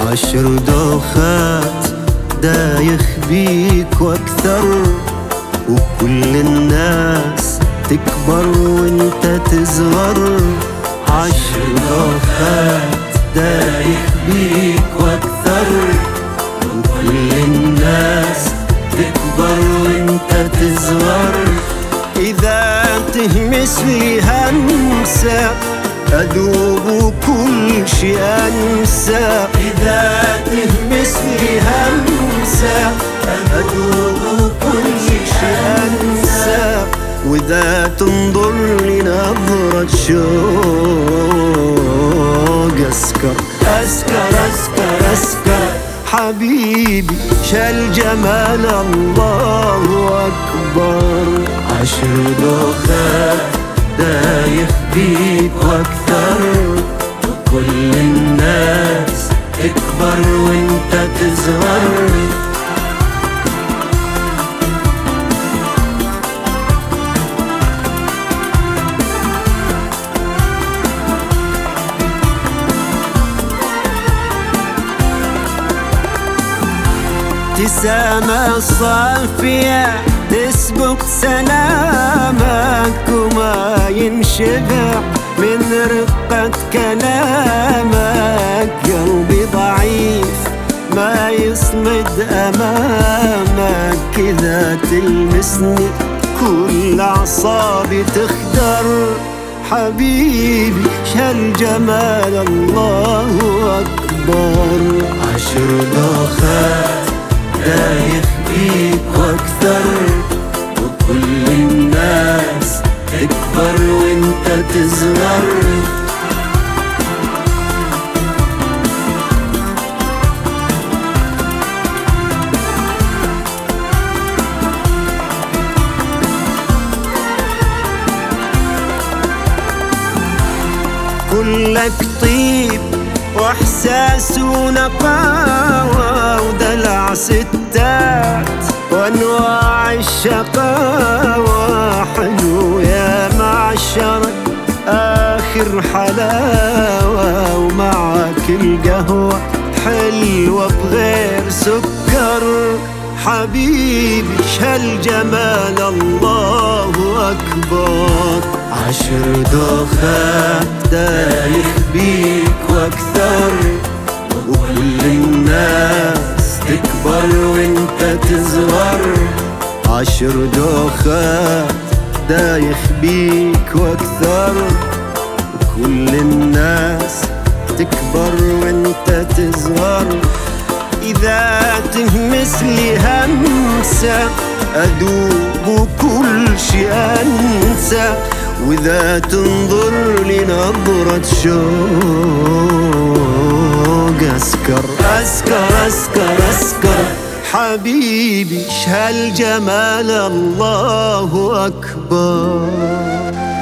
10 دوخات دايخ بيك واكثر، وكل الناس تكبر وانت تصغر. 10 دوخات دايخ بيك واكثر، وكل الناس تكبر وانت تصغر. إذا تهمس لي همسة أدوب وكل شي أنسى. إذا تهمس لي همسة أدوب وكل شي أنسى. وإذا تنظر لي نظرة شوق أسكر أسكر أسكر أسكر. حبيبي شال جمال الله أكبر. 10 دوخات دايخ بيك واكثر، وكل الناس تكبر وانت تصغر. ابتسامة صافية تسبق سلامك، وما ينشبع من رقة كلامك. قلبي ضعيف ما يصمد أمامك، إذا تلمسني كل أعصابي تخدر. حبيبي شال جمال الله أكبر. 10 دوخات دايخ بيك واكثر، وكل الناس تكبر وانت تصغر. كلك طيب واحساس ونقاوة، ودلع ستات وانواع الشقاوة. حلو يا معشرك اخر حلاوة، ومعك القهوة حلوة بغير سكر. حبيبي شال جمال الله أكبر. 10 دوخات دايخ بيك واكثر، وكل الناس تكبر وانت تصغر. 10 دوخات دايخ بيك واكثر، وكل الناس تكبر وانت تصغر. إذا تهمس لي همسة أدوب وكل شي أنسى، وإذا تنظر لي نظرة شوق أسكر أسكر أسكر أسكر. حبيبي شال جمال الله أكبر.